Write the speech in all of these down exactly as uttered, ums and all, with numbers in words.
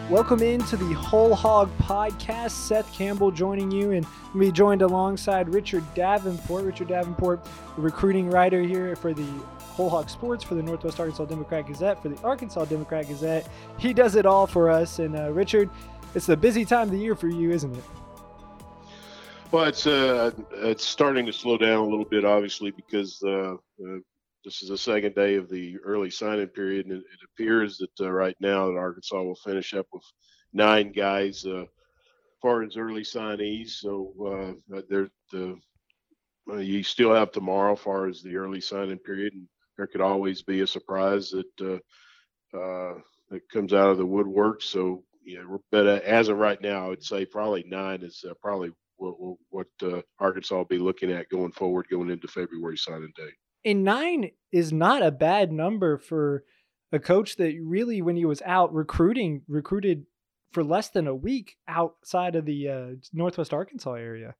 Welcome into the Whole Hog Podcast. Seth Campbell joining you, and we joined alongside Richard Davenport. Richard Davenport, the recruiting writer here for the Whole Hog Sports, for the Northwest Arkansas Democrat Gazette, for the Arkansas Democrat Gazette. He does it all for us. And uh, Richard, it's the busy time of the year for you, isn't it? Well, it's uh, it's starting to slow down a little bit, obviously, because uh, uh, this is the second day of the early sign-in period, and it, it appears that uh, right now that Arkansas will finish up with nine guys uh, as far as early signees. So uh, there, the uh, you still have tomorrow as far as the early sign-in period, and there could always be a surprise that uh, uh, that comes out of the woodwork. So yeah, but uh, as of right now, I would say probably nine is uh, probably what, what uh, Arkansas will be looking at going forward, going into February signing day. And nine is not a bad number for a coach that really, when he was out recruiting, recruited for less than a week outside of the uh, Northwest Arkansas area.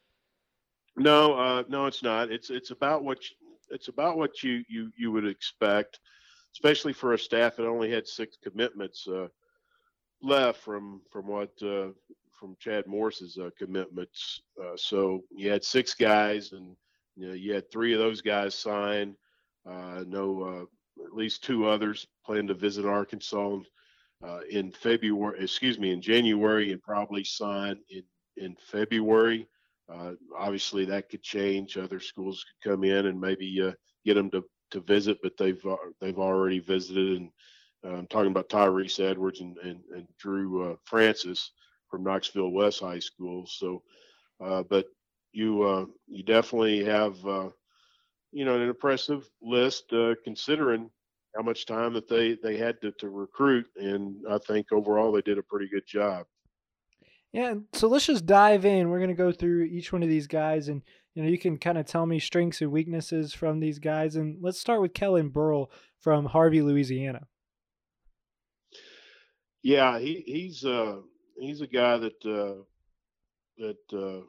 No, uh, no, it's not. It's it's about what you, it's about what you, you you would expect, especially for a staff that only had six commitments uh, left from from what uh, from Chad Morris's uh, commitments. Uh, so you had six guys, and you know, you had three of those guys sign. Uh, no, uh, at least two others plan to visit Arkansas uh, in February. Excuse me, in January, and probably sign in in February. Uh, obviously, that could change. Other schools could come in and maybe uh, get them to, to visit, but they've uh, they've already visited. And uh, I'm talking about Tyrese Edwards and and, and Drew uh, Francis from Knoxville West High School. So, uh, but you uh, you definitely have uh, you know an impressive list uh, considering how much time that they they had to, to recruit, and I think overall they did a pretty good job. Yeah, so let's just dive in. We're going to go through each one of these guys, and you know you can kind of tell me strengths and weaknesses from these guys. And let's start with Kellen Burrell from Harvey, Louisiana. Yeah, he he's uh he's a guy that uh, that uh,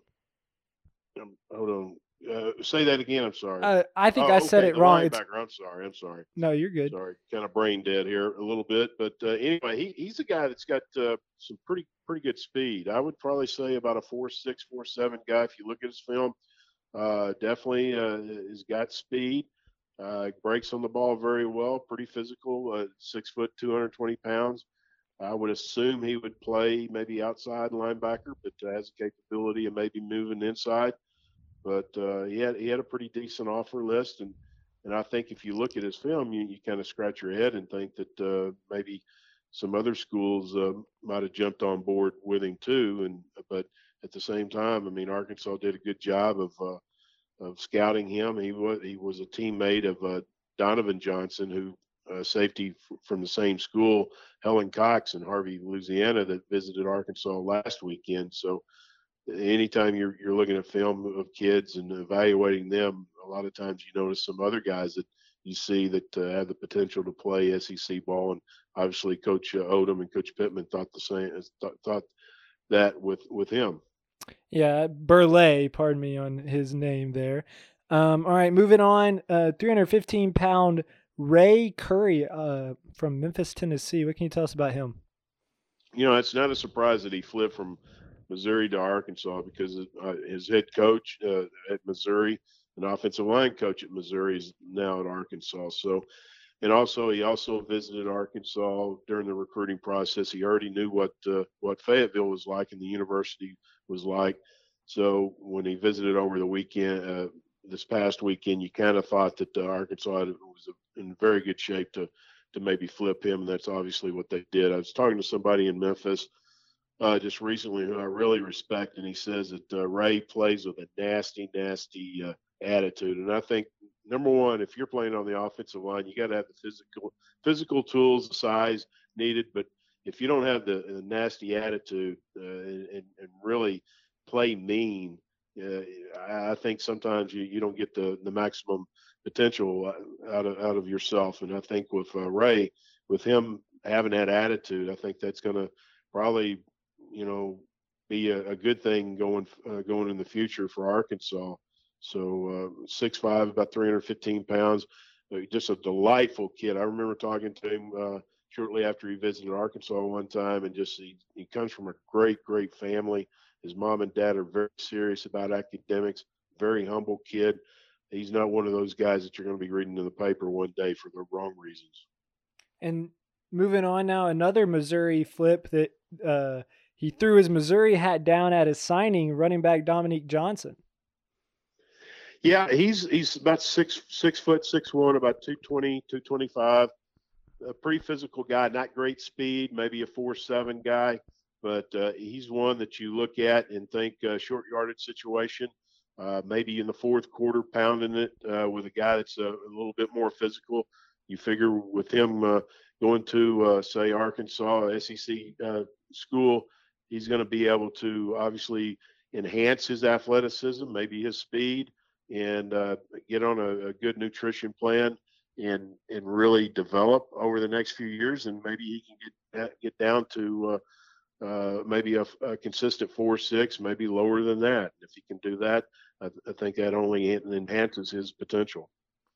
um, hold on. Uh, say that again. I'm sorry. Uh, I think oh, I said okay, it wrong. It's, I'm sorry. I'm sorry. No, you're good. Sorry, kind of brain dead here a little bit. But uh, anyway, he, he's a guy that's got uh, some pretty pretty good speed. I would probably say about a four six, four seven guy. If you look at his film, uh, definitely uh, has got speed. Uh, breaks on the ball very well. Pretty physical. Uh, six foot, two hundred twenty pounds. I would assume he would play maybe outside linebacker, but uh, has the capability of maybe moving inside. But uh, he had he had a pretty decent offer list, and and I think if you look at his film, you, you kind of scratch your head and think that uh, maybe some other schools uh, might have jumped on board with him too. And but at the same time, I mean, Arkansas did a good job of uh, of scouting him. He was he was a teammate of uh, Donovan Johnson, who uh, safety f- from the same school, Helen Cox in Harvey, Louisiana, that visited Arkansas last weekend. So anytime you're you're looking at film of kids and evaluating them, a lot of times you notice some other guys that you see that uh, have the potential to play S E C ball. And obviously, Coach uh, Odom and Coach Pittman thought the same. Th- thought that with with him. Yeah, Burleigh, pardon me on his name there. Um, all right, moving on. Uh, three hundred fifteen pound Ray Curry uh, from Memphis, Tennessee. What can you tell us about him? You know, it's not a surprise that he flipped from Missouri to Arkansas, because uh, his head coach uh, at Missouri, an offensive line coach at Missouri, is now at Arkansas. So, and also he also visited Arkansas during the recruiting process. He already knew what uh, what Fayetteville was like and the university was like. So when he visited over the weekend, uh, this past weekend, you kind of thought that uh, Arkansas was in very good shape to to maybe flip him, and that's obviously what they did. I was talking to somebody in Memphis Uh, just recently, who I really respect, and he says that uh, Ray plays with a nasty, nasty uh, attitude. And I think, number one, if you're playing on the offensive line, you got to have the physical physical tools, the size needed. But if you don't have the, the nasty attitude uh, and, and really play mean, uh, I, I think sometimes you, you don't get the, the maximum potential out of out of yourself. And I think with uh, Ray, with him having that attitude, I think that's going to probably you know, be a, a good thing going uh, going in the future for Arkansas. So uh, six five, about three hundred fifteen pounds, uh, just a delightful kid. I remember talking to him uh, shortly after he visited Arkansas one time, and just he, he comes from a great, great family. His mom and dad are very serious about academics, very humble kid. He's not one of those guys that you're going to be reading in the paper one day for the wrong reasons. And moving on now, another Missouri flip that uh, he threw his Missouri hat down at his signing, running back Dominique Johnson. Yeah, he's he's about six six foot six one, about two twenty, two twenty-five. A pretty physical guy, not great speed, maybe a four seven guy, but uh, he's one that you look at and think uh, short yardage situation. Uh, maybe in the fourth quarter, pounding it uh, with a guy that's a, a little bit more physical. You figure with him uh, going to, uh, say, Arkansas, S E C uh, school, he's going to be able to obviously enhance his athleticism, maybe his speed, and uh, get on a, a good nutrition plan and and really develop over the next few years. And maybe he can get get down to uh, uh, maybe a, a consistent four six, maybe lower than that. If he can do that, I, I think that only enhances his potential.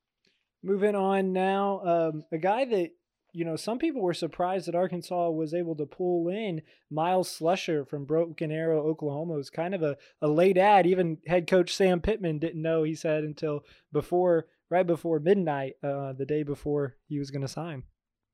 Moving on now, um, a guy that, you know, some people were surprised that Arkansas was able to pull in, Miles Slusher from Broken Arrow, Oklahoma. It was kind of a, a late ad. Even head coach Sam Pittman didn't know, he said, until before, right before midnight, uh, the day before he was going to sign.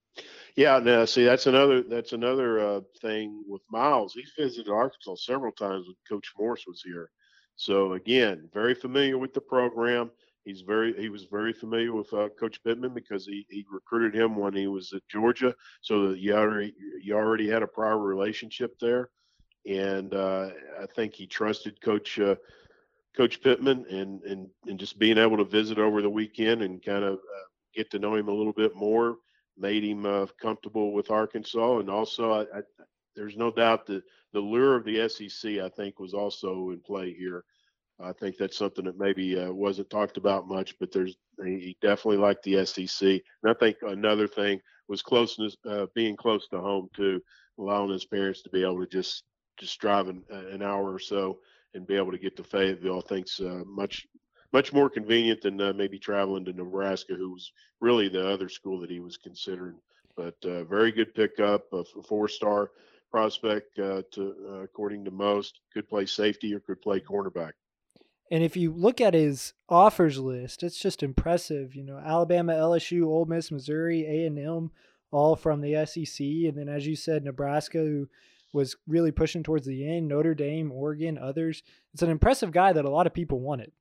Yeah, now see that's another that's another uh, thing with Miles. He's visited Arkansas several times when Coach Morse was here. So again, very familiar with the program. He's very he was very familiar with uh, Coach Pittman because he, he recruited him when he was at Georgia. So that you already you already had a prior relationship there, and uh, I think he trusted Coach uh, Coach Pittman, and and and just being able to visit over the weekend and kind of uh, get to know him a little bit more made him uh, comfortable with Arkansas. And also, I, I, there's no doubt that the lure of the S E C, I think, was also in play here. I think that's something that maybe uh, wasn't talked about much, but there's he definitely liked the S E C. And I think another thing was closeness, uh, being close to home too, allowing his parents to be able to just just drive an, an hour or so and be able to get to Fayetteville. I think's uh, much much more convenient than uh, maybe traveling to Nebraska, who was really the other school that he was considering. But uh, very good pickup, a four-star prospect, uh, to uh, according to most. Could play safety or could play cornerback. And if you look at his offers list, it's just impressive. You know, Alabama, L S U, Ole Miss, Missouri, A and M, all from the S E C. And then, as you said, Nebraska, who was really pushing towards the end, Notre Dame, Oregon, others. It's an impressive guy that a lot of people wanted.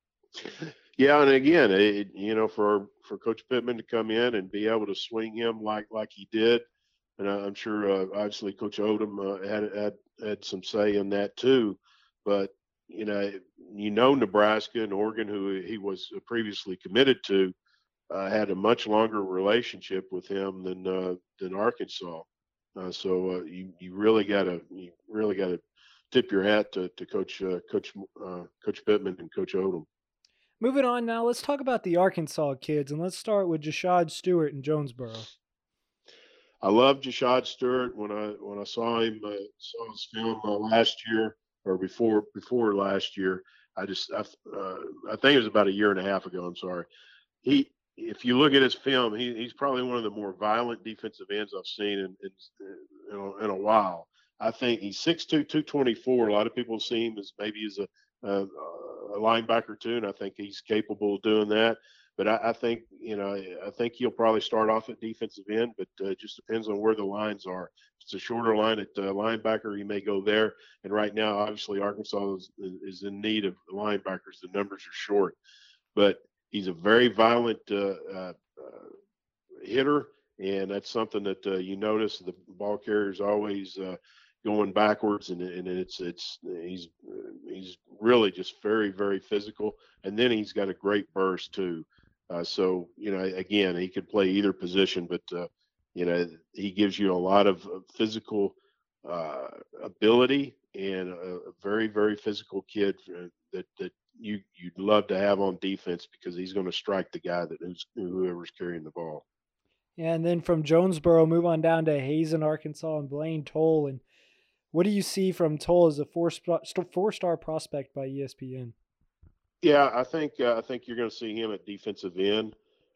Yeah, and again, it, you know, for for Coach Pittman to come in and be able to swing him like like he did, and I'm sure uh, obviously Coach Odom uh, had had had some say in that too. But you know, you know, Nebraska and Oregon, who he was previously committed to, uh, had a much longer relationship with him than uh, than Arkansas. Uh, so uh, you you really got to you really got to tip your hat to to Coach uh, Coach uh, Coach Pittman and Coach Odom. Moving on now, let's talk about the Arkansas kids, and let's start with Jashad Stewart in Jonesboro. I love Jashad Stewart. When I when I saw him uh, saw his film uh, last year or before before last year, I just I, uh, I think it was about a year and a half ago. I'm sorry. He if you look at his film, he, he's probably one of the more violent defensive ends I've seen in in, in, a, in a while. I think he's six two, two twenty-four. A lot of people see him as maybe as a, a, a linebacker too, and I think he's capable of doing that. But I, I think, you know, I think he'll probably start off at defensive end, but uh, it just depends on where the lines are. If it's a shorter line at uh, linebacker, he may go there. And right now, obviously, Arkansas is, is in need of linebackers. The numbers are short. But he's a very violent uh, uh, uh, hitter, and that's something that uh, you notice. The ball carrier is always uh, going backwards, and, and it's it's he's he's really just very very physical. And then he's got a great burst too. Uh, so, you know, again, he could play either position, but, uh, you know, he gives you a lot of physical uh, ability and a, a very, very physical kid that, that you, you'd love to have on defense because he's going to strike the guy that who's, whoever's carrying the ball. Yeah, and then from Jonesboro, move on down to Hazen, Arkansas, and Blaine Toll. And what do you see from Toll as a four, four-star prospect by E S P N? Yeah, I think uh, I think you're going to see him at defensive end.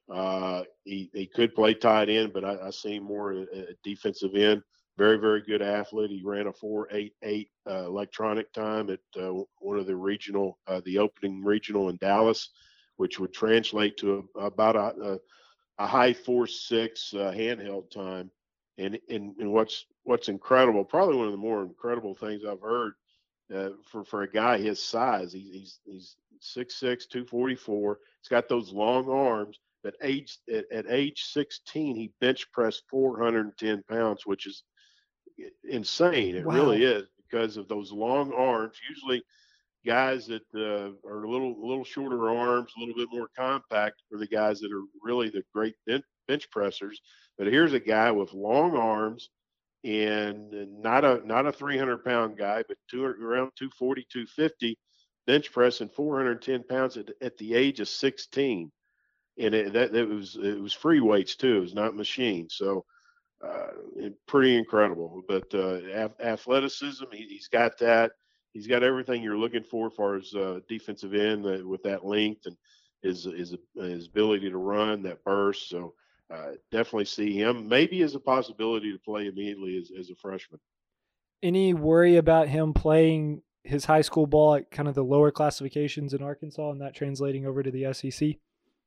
Uh, he, he could play tight end, but I, I see him more at, at defensive end. Very, very good athlete. He ran a four eight eight uh, electronic time at uh, one of the regional, uh, the opening regional in Dallas, which would translate to a, about a, a, a high four six uh, handheld time. And, and and what's what's incredible, probably one of the more incredible things I've heard uh, for for a guy his size. He's he's he's six six, two forty-four. He's got those long arms. But age at, at age sixteen, he bench pressed four hundred ten pounds, which is insane. It Wow. really is, because of those long arms. Usually, guys that uh, are a little a little shorter arms, a little bit more compact, are the guys that are really the great bench pressers. But here's a guy with long arms and not a not a three hundred pound guy, but two, around two forty, two fifty, bench pressing four hundred ten pounds at, at the age of sixteen. And it, that it was it was free weights too. It was not machines. So uh, pretty incredible. But uh, athleticism, he, he's got that. He's got everything you're looking for as far as uh, defensive end uh, with that length and his his his ability to run, that burst. So uh, definitely see him maybe as a possibility to play immediately as, as a freshman. Any worry about him playing his high school ball at kind of the lower classifications in Arkansas and that translating over to the S E C?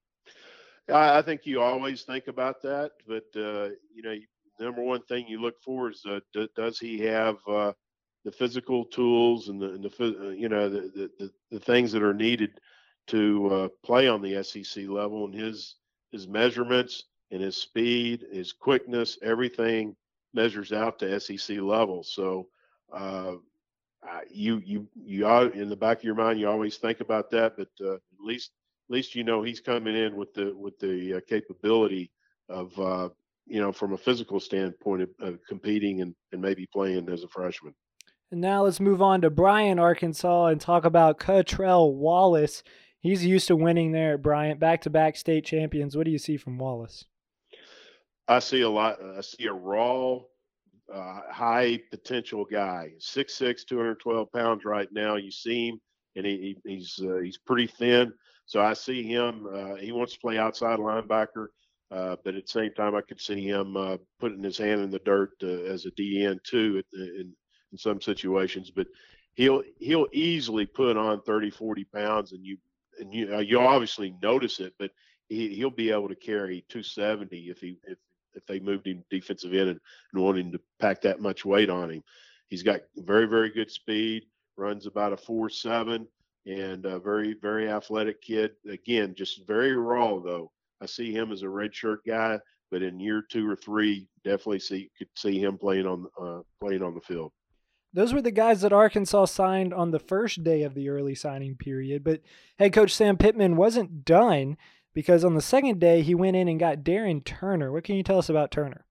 I, I think you always think about that, but uh, you know, number one thing you look for is uh, d- does he have uh, the physical tools and the, and the you know the, the the things that are needed to uh, play on the S E C level, and his his measurements and his speed, his quickness, everything measures out to S E C level. So uh, you you you are in the back of your mind, you always think about that, but uh, at least at least you know he's coming in with the with the uh, capability of uh, you know, from a physical standpoint of, of competing and, and maybe playing as a freshman. And now let's move on to Bryant, Arkansas, and talk about Cottrell Wallace. He's used to winning there at Bryant, back-to-back state champions. What do you see from Wallace? I see a lot. I see a raw, uh, high potential guy. six six, two hundred twelve pounds right now. You see him, and he, he's uh, he's pretty thin. So I see him. Uh, he wants to play outside linebacker, uh, but at the same time, I could see him uh, putting his hand in the dirt uh, as a D N too in, in some situations. But he'll he'll easily put on thirty, forty pounds, and you and you you obviously notice it, but he, he'll be able to carry two seventy if he if if they moved him defensive end and, and wanted him to pack that much weight on him. He's got very, very good speed, runs about a four seven, and a very, very athletic kid. Again, just very raw, though. I see him as a redshirt guy, but in year two or three, definitely see could see him playing on uh, playing on the field. Those were the guys that Arkansas signed on the first day of the early signing period, but head coach Sam Pittman wasn't done, because on the second day, he went in and got Darren Turner. What can you tell us about Turner?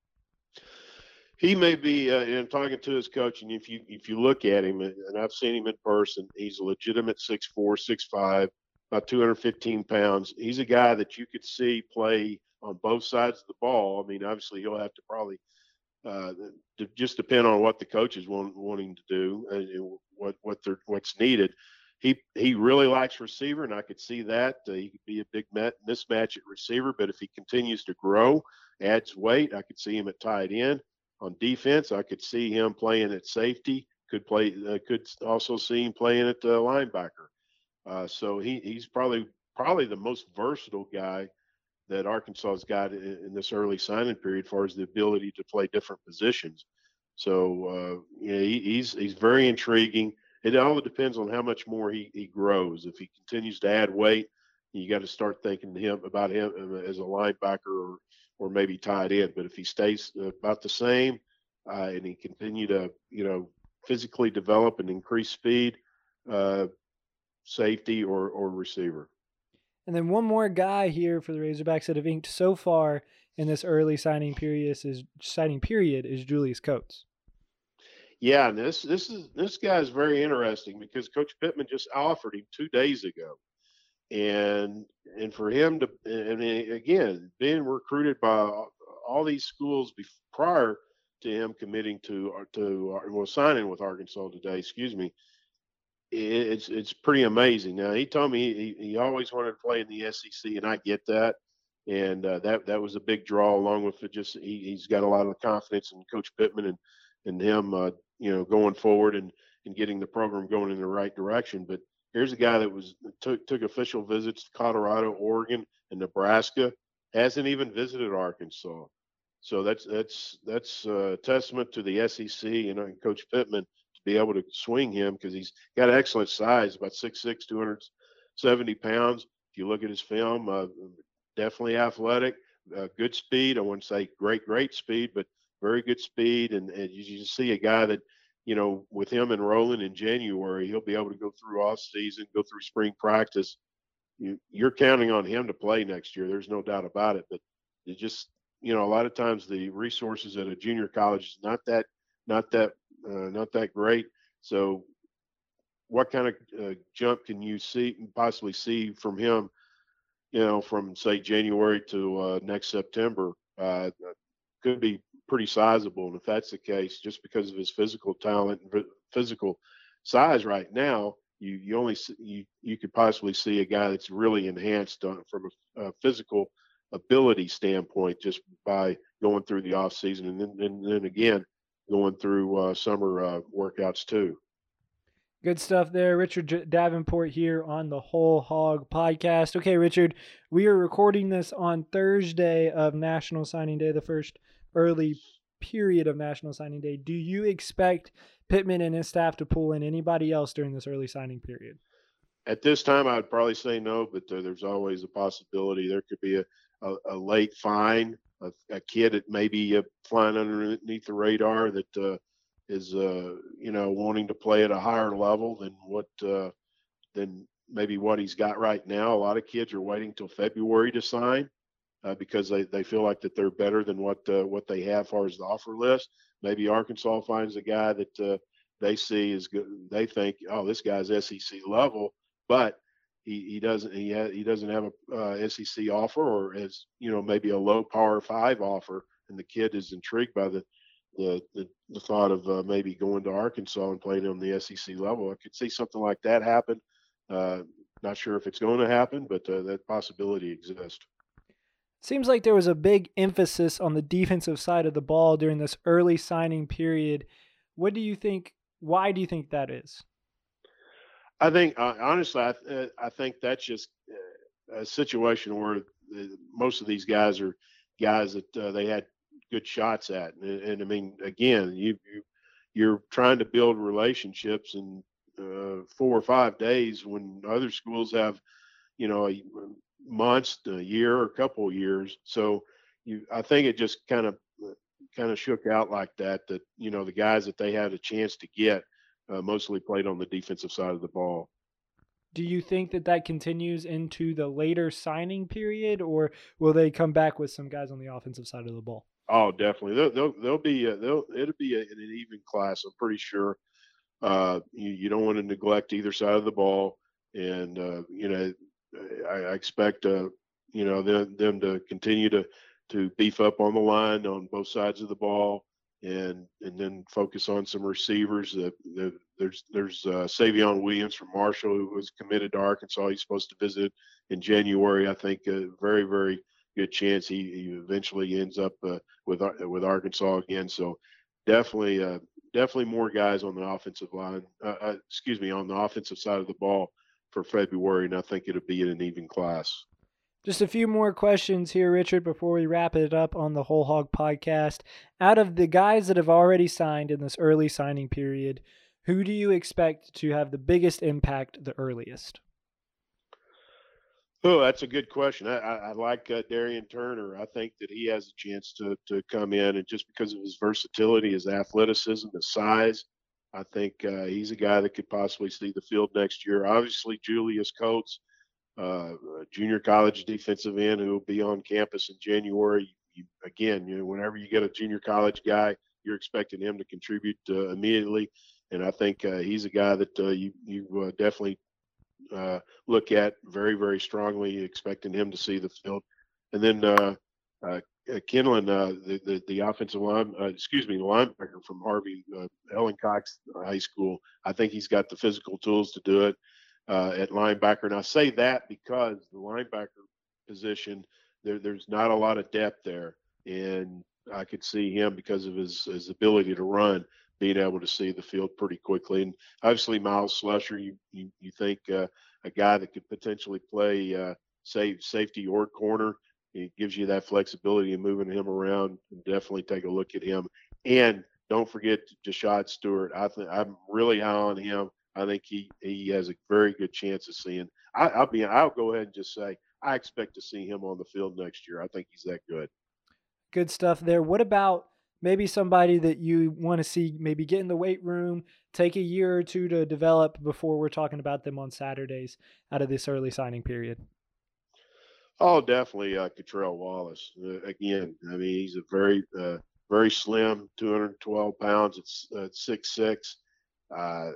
He may be, uh, in talking to his coach, and if you if you look at him, and I've seen him in person, he's a legitimate six four, six five, about two hundred fifteen pounds. He's a guy that you could see play on both sides of the ball. I mean, obviously, he'll have to probably uh, to just depend on what the coach is want, wanting to do and what what they're, what's needed. He he really likes receiver, and I could see that. Uh, he could be a big met, mismatch at receiver, but if he continues to grow, adds weight, I could see him at tight end. On defense, I could see him playing at safety. Could play. Uh, could also see him playing at uh, linebacker. Uh, so he he's probably probably the most versatile guy that Arkansas's got in, in this early signing period, as far as the ability to play different positions. So uh, yeah, he, he's he's very intriguing. It all depends on how much more he, he grows. If he continues to add weight, you got to start thinking to him about him as a linebacker or or maybe tight end. But if he stays about the same uh, and he continue to you know physically develop and increase speed, uh, safety or or receiver. And then one more guy here for the Razorbacks that have inked so far in this early signing period is signing period is Julius Coates. Yeah, and this this is this guy is very interesting because Coach Pittman just offered him two days ago, and and for him to and again being recruited by all these schools before, prior to him committing to to well signing with Arkansas today, excuse me, it's it's pretty amazing. Now he told me he, he always wanted to play in the S E C, and I get that. and uh, that that was a big draw. Along with it, just he, he's got a lot of confidence in Coach Pittman and and him, uh, you know, going forward and and getting the program going in the right direction. But here's a guy that was took took official visits to Colorado, Oregon, and Nebraska. Hasn't even visited Arkansas. So that's that's that's a testament to the S E C and uh, Coach Pittman to be able to swing him, because he's got excellent size, about six six, two hundred seventy pounds. If you look at his film, uh, definitely athletic, uh, good speed. I wouldn't say great, great speed, but very good speed. And, and you, you see a guy that, you know, with him enrolling in January, he'll be able to go through off season, go through spring practice. You, you're counting on him to play next year. There's no doubt about it. But it just, you know, a lot of times the resources at a junior college is not that, not that, uh, not that great. So, what kind of uh, jump can you see, possibly see from him? You know, from say January to uh, next September, uh, could be pretty sizable. And if that's the case, just because of his physical talent and physical size right now, you you only you you could possibly see a guy that's really enhanced on, from a, a physical ability standpoint, just by going through the off season, and then and then again going through uh, summer uh, workouts too. Good stuff there. Richard J- Davenport here on the Whole Hog Podcast. Okay, Richard, we are recording this on Thursday of National Signing Day, the first early period of National Signing Day. Do you expect Pittman and his staff to pull in anybody else during this early signing period? At this time, I would probably say no, but uh, there's always a possibility. There could be a, a, a late find, a, a kid that may be uh, flying underneath the radar that uh, is, uh, you know, wanting to play at a higher level than what uh, than maybe what he's got right now. A lot of kids are waiting till February to sign uh, because they, they feel like that they're better than what uh, what they have as far as the offer list. Maybe Arkansas finds a guy that uh, they see is good. They think, oh, this guy's S E C level, but he, he doesn't he ha- he doesn't have a uh, S E C offer, or has, you know, maybe a low Power Five offer, and the kid is intrigued by the the the, the thought of uh, maybe going to Arkansas and playing on the S E C level. I could see something like that happen. Uh, not sure if it's going to happen, but uh, that possibility exists. Seems like there was a big emphasis on the defensive side of the ball during this early signing period. What do you think? Why do you think that is? I think, uh, honestly, I, uh, I think that's just uh, a situation where the, most of these guys are guys that uh, they had good shots at, and, and I mean, again, you, you you're trying to build relationships in uh, four or five days when other schools have, you know, a, months, a year, or a couple of years. So you, I think it just kind of kind of shook out like that. That, you know, the guys that they had a chance to get uh, mostly played on the defensive side of the ball. Do you think that that continues into the later signing period, or will they come back with some guys on the offensive side of the ball? Oh, definitely. They'll they'll, they'll be a, they'll it'll be a, an even class. I'm pretty sure. Uh, you you don't want to neglect either side of the ball, and uh, you know, I, I expect uh, you know, them, them to continue to to beef up on the line on both sides of the ball, and and then focus on some receivers. Uh, the, there's there's uh, Savion Williams from Marshall, who was committed to Arkansas. He's supposed to visit in January. I think a very very good chance he, he eventually ends up uh, with with Arkansas again. So definitely uh, definitely more guys on the offensive line. Uh, uh, excuse me, on the offensive side of the ball for February, and I think it'll be in an even class. Just a few more questions here, Richard, before we wrap it up on the Whole Hog Podcast. Out of the guys that have already signed in this early signing period, who do you expect to have the biggest impact the earliest? Oh, that's a good question. I, I, I like uh, Darian Turner. I think that he has a chance to to come in, and just because of his versatility, his athleticism, his size, I think uh, he's a guy that could possibly see the field next year. Obviously, Julius Coates, uh, junior college defensive end, who will be on campus in January. You, again, you know, whenever you get a junior college guy, you're expecting him to contribute uh, immediately, and I think uh, he's a guy that uh, you you uh, definitely uh, look at very, very strongly, expecting him to see the field. And then uh, uh, Kenlin, uh, the, the the offensive line, uh, excuse me, the linebacker from Harvey, uh, Ellen Cox High School. I think he's got the physical tools to do it uh, at linebacker. And I say that because the linebacker position there, there's not a lot of depth there, and I could see him because of his his ability to run, being able to see the field pretty quickly. And obviously, Miles Slusher, you you, you think uh, a guy that could potentially play uh, say safety or corner. It gives you that flexibility in moving him around. Definitely take a look at him. And don't forget Jashad Stewart. I think I'm really high on him. I think he he has a very good chance of seeing. I, I'll be. I'll go ahead and just say I expect to see him on the field next year. I think he's that good. Good stuff there. What about maybe somebody that you want to see maybe get in the weight room, take a year or two to develop before we're talking about them on Saturdays out of this early signing period? Oh, definitely, uh, Catrell Wallace. Uh, again, I mean, he's a very, uh, very slim, two hundred twelve pounds. It's uh, six six. Uh,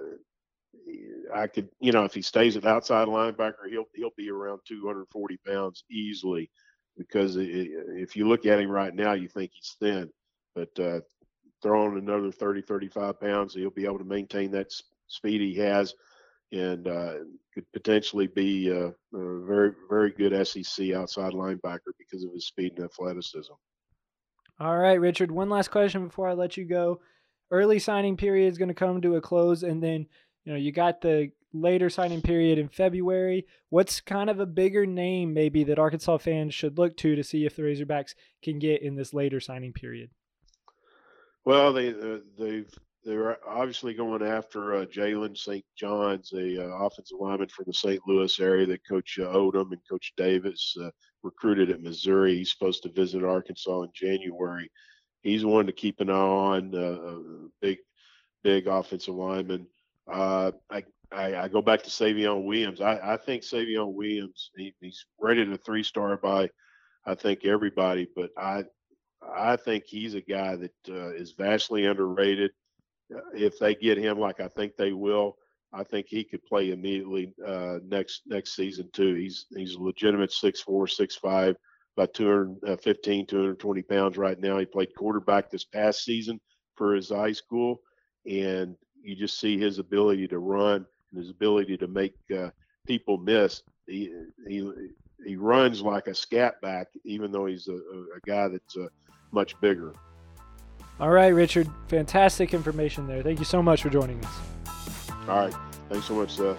I could, you know, if he stays at outside linebacker, he'll he'll be around two hundred forty pounds easily. Because it, if you look at him right now, you think he's thin, but uh, throw on another thirty, thirty-five pounds, he'll be able to maintain that speed he has. And uh, could potentially be a, a very, very good S E C outside linebacker because of his speed and athleticism. All right, Richard, one last question before I let you go. Early signing period is going to come to a close, and then you know you got the later signing period in February. What's kind of a bigger name maybe that Arkansas fans should look to to see if the Razorbacks can get in this later signing period? Well, they uh, they've they're obviously going after uh, Jalen Saint John's, a uh, offensive lineman from the Saint Louis area that Coach uh, Odom and Coach Davis uh, recruited at Missouri. He's supposed to visit Arkansas in January. He's one to keep an eye on. Uh, a big, big offensive lineman. Uh, I, I I go back to Savion Williams. I, I think Savion Williams. He, he's rated a three-star by, I think everybody, but I I think he's a guy that uh, is vastly underrated. If they get him like I think they will, I think he could play immediately uh, next next season too. He's he's a legitimate six four, six five, about two hundred fifteen, two hundred twenty pounds right now. He played quarterback this past season for his high school, and you just see his ability to run and his ability to make uh, people miss. He, he he runs like a scat back, even though he's a, a guy that's uh, much bigger. All right, Richard. Fantastic information there. Thank you so much for joining us. All right. Thanks so much, Seth.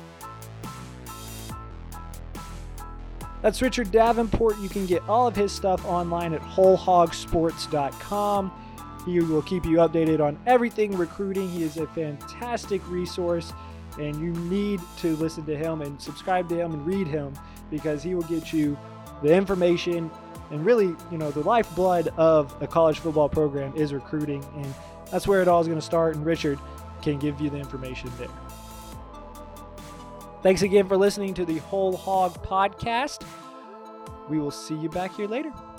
That's Richard Davenport. You can get all of his stuff online at whole hog sports dot com. He will keep you updated on everything recruiting. He is a fantastic resource, and you need to listen to him and subscribe to him and read him because he will get you the information. And really, you know, the lifeblood of a college football program is recruiting, and that's where it all is going to start, and Richard can give you the information there. Thanks again for listening to the Whole Hog Podcast. We will see you back here later.